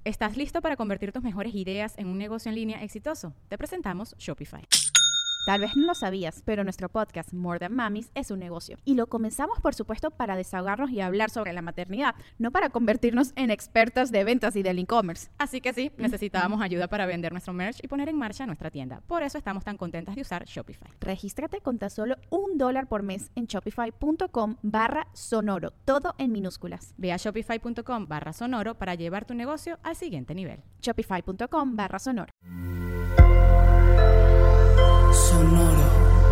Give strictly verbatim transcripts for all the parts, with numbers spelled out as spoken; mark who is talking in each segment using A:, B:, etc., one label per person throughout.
A: ¿Estás listo para convertir tus mejores ideas en un negocio en línea exitoso? Te presentamos Shopify.
B: Tal vez no lo sabías, pero nuestro podcast More Than Mamis es un negocio. Y lo comenzamos, por supuesto, para desahogarnos y hablar sobre la maternidad, no para convertirnos en expertas de ventas y del e-commerce.
A: Así que sí, necesitábamos ayuda para vender nuestro merch y poner en marcha nuestra tienda. Por eso estamos tan contentas de usar Shopify.
B: Regístrate con tan solo un dólar por mes en shopify.com barra sonoro, todo en minúsculas.
A: Ve a shopify.com barra sonoro para llevar tu negocio al siguiente nivel.
B: Shopify.com barra sonoro.
C: Sonoro.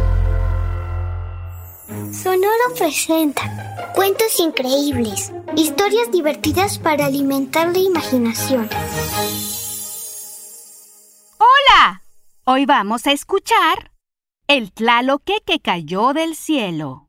D: Sonoro presenta cuentos increíbles, historias divertidas para alimentar la imaginación.
E: ¡Hola! Hoy vamos a escuchar El Tlaloque que cayó del cielo.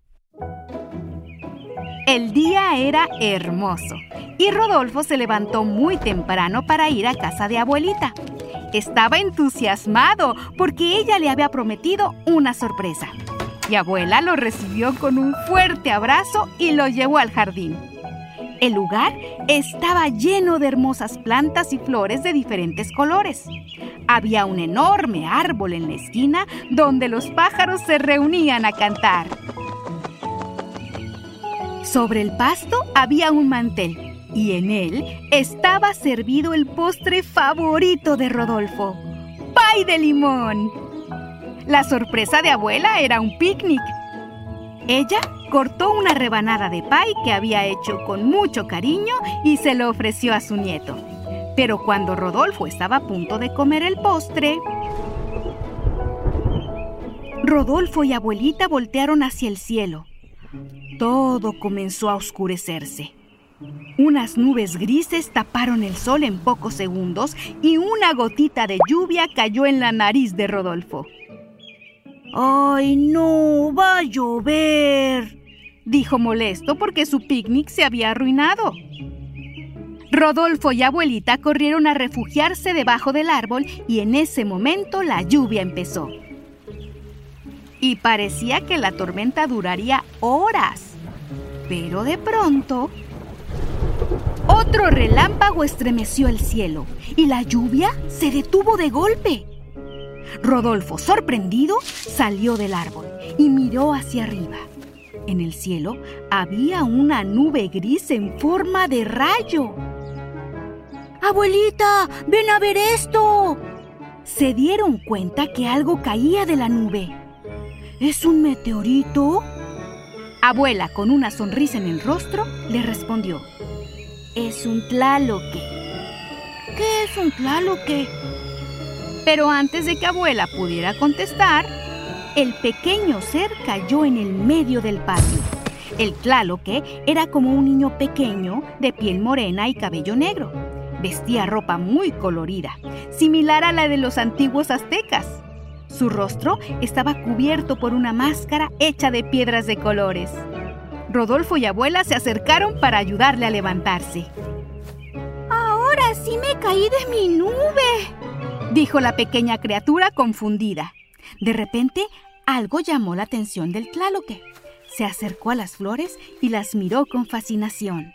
E: El día era hermoso y Rodolfo se levantó muy temprano para ir a casa de abuelita. Estaba entusiasmado porque ella le había prometido una sorpresa. Y abuela lo recibió con un fuerte abrazo y lo llevó al jardín. El lugar estaba lleno de hermosas plantas y flores de diferentes colores. Había un enorme árbol en la esquina donde los pájaros se reunían a cantar. Sobre el pasto había un mantel. Y en él estaba servido el postre favorito de Rodolfo, ¡pay de limón! La sorpresa de abuela era un picnic. Ella cortó una rebanada de pay que había hecho con mucho cariño y se lo ofreció a su nieto. Pero cuando Rodolfo estaba a punto de comer el postre, Rodolfo y abuelita voltearon hacia el cielo. Todo comenzó a oscurecerse. Unas nubes grises taparon el sol en pocos segundos y una gotita de lluvia cayó en la nariz de Rodolfo. ¡Ay, no! ¡Va a llover!, dijo molesto porque su picnic se había arruinado. Rodolfo y abuelita corrieron a refugiarse debajo del árbol y en ese momento la lluvia empezó. Y parecía que la tormenta duraría horas. Pero de pronto, otro relámpago estremeció el cielo y la lluvia se detuvo de golpe. Rodolfo, sorprendido, salió del árbol y miró hacia arriba. En el cielo había una nube gris en forma de rayo. ¡Abuelita, ven a ver esto! Se dieron cuenta que algo caía de la nube. ¿Es un meteorito? Abuela, con una sonrisa en el rostro, le respondió: es un tlaloque. ¿Qué es un tlaloque? Pero antes de que abuela pudiera contestar, el pequeño ser cayó en el medio del patio. El tlaloque era como un niño pequeño de piel morena y cabello negro. Vestía ropa muy colorida, similar a la de los antiguos aztecas. Su rostro estaba cubierto por una máscara hecha de piedras de colores. Rodolfo y abuela se acercaron para ayudarle a levantarse. ¡Ahora sí me caí de mi nube!, dijo la pequeña criatura confundida. De repente, algo llamó la atención del tlaloque. Se acercó a las flores y las miró con fascinación.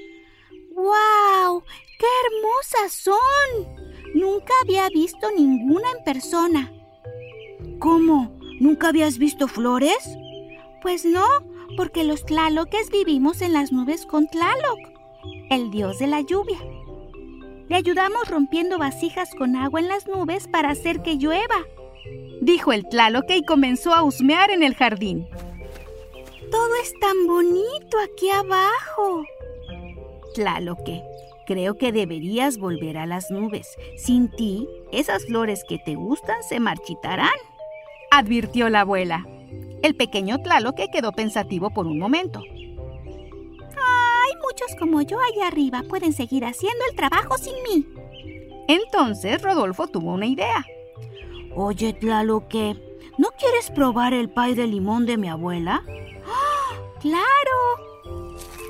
E: ¡Guau! ¡Qué hermosas son! Nunca había visto ninguna en persona. ¿Cómo? ¿Nunca habías visto flores? Pues no, porque los tlaloques vivimos en las nubes con Tlaloc, el dios de la lluvia. Le ayudamos rompiendo vasijas con agua en las nubes para hacer que llueva, dijo el tlaloque y comenzó a husmear en el jardín. Todo es tan bonito aquí abajo. Tlaloque, creo que deberías volver a las nubes. Sin ti, esas flores que te gustan se marchitarán, advirtió la abuela. El pequeño tlaloque quedó pensativo por un momento. Hay muchos como yo allá arriba, pueden seguir haciendo el trabajo sin mí. Entonces Rodolfo tuvo una idea. Oye, tlaloque, ¿no quieres probar el pay de limón de mi abuela? ¡Oh, claro!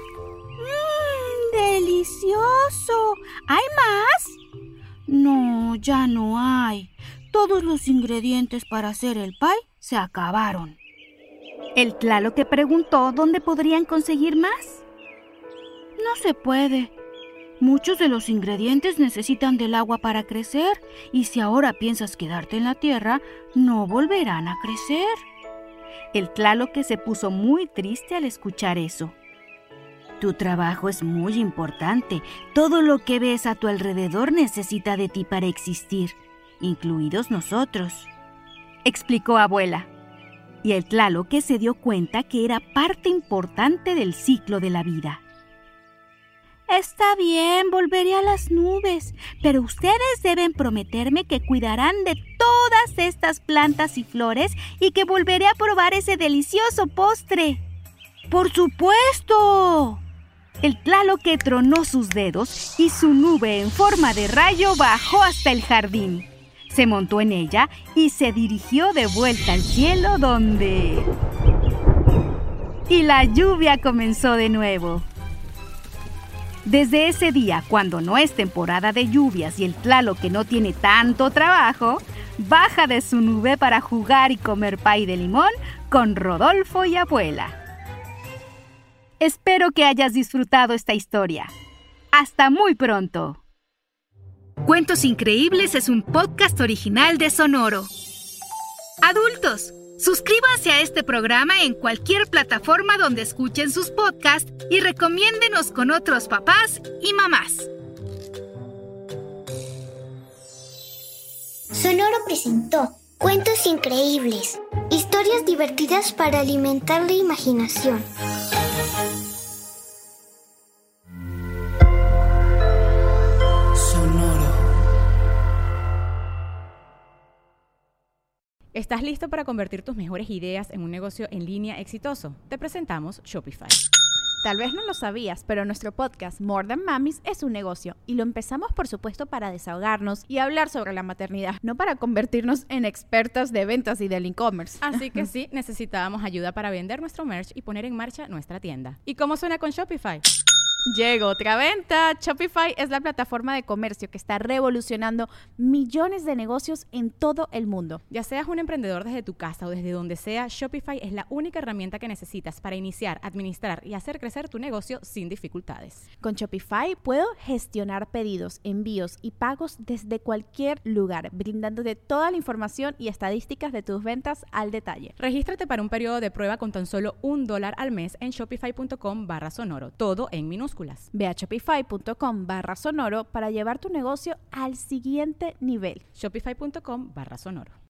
E: ¡Mmm, delicioso! ¿Hay más? No, ya no hay. Todos los ingredientes para hacer el pay se acabaron. El tlaloque preguntó dónde podrían conseguir más. No se puede. Muchos de los ingredientes necesitan del agua para crecer, y si ahora piensas quedarte en la tierra, no volverán a crecer. El Tlaloque se puso muy triste al escuchar eso. Tu trabajo es muy importante. Todo lo que ves a tu alrededor necesita de ti para existir, incluidos nosotros, explicó Abuela. Y el Tlaloque se dio cuenta que era parte importante del ciclo de la vida. Está bien, volveré a las nubes, pero ustedes deben prometerme que cuidarán de todas estas plantas y flores y que volveré a probar ese delicioso postre. ¡Por supuesto! El Tlaloque tronó sus dedos y su nube en forma de rayo bajó hasta el jardín. Se montó en ella y se dirigió de vuelta al cielo donde... Y la lluvia comenzó de nuevo. Desde ese día, cuando no es temporada de lluvias y el Tlaloque no tiene tanto trabajo, baja de su nube para jugar y comer pay de limón con Rodolfo y Abuela. Espero que hayas disfrutado esta historia. ¡Hasta muy pronto! Cuentos Increíbles es un podcast original de Sonoro. Adultos, suscríbanse a este programa en cualquier plataforma donde escuchen sus podcasts y recomiéndenos con otros papás y mamás.
D: Sonoro presentó Cuentos Increíbles, historias divertidas para alimentar la imaginación.
A: ¿Estás listo para convertir tus mejores ideas en un negocio en línea exitoso? Te presentamos Shopify.
B: Tal vez no lo sabías, pero nuestro podcast More Than Mamis es un negocio y lo empezamos por supuesto para desahogarnos y hablar sobre la maternidad, no para convertirnos en expertas de ventas y del e-commerce.
A: Así que sí, necesitábamos ayuda para vender nuestro merch y poner en marcha nuestra tienda. ¿Y cómo suena con Shopify?
B: Llegó otra venta. Shopify es la plataforma de comercio que está revolucionando millones de negocios en todo el mundo.
A: Ya seas un emprendedor desde tu casa o desde donde sea, Shopify es la única herramienta que necesitas para iniciar, administrar y hacer crecer tu negocio sin dificultades.
B: Con Shopify puedo gestionar pedidos, envíos y pagos desde cualquier lugar, brindándote toda la información y estadísticas de tus ventas al detalle.
A: Regístrate para un periodo de prueba con tan solo un dólar al mes en shopify.com barra sonoro, todo en minúsculas.
B: Ve a shopify.com barra sonoro para llevar tu negocio al siguiente nivel.
A: Shopify.com barra sonoro.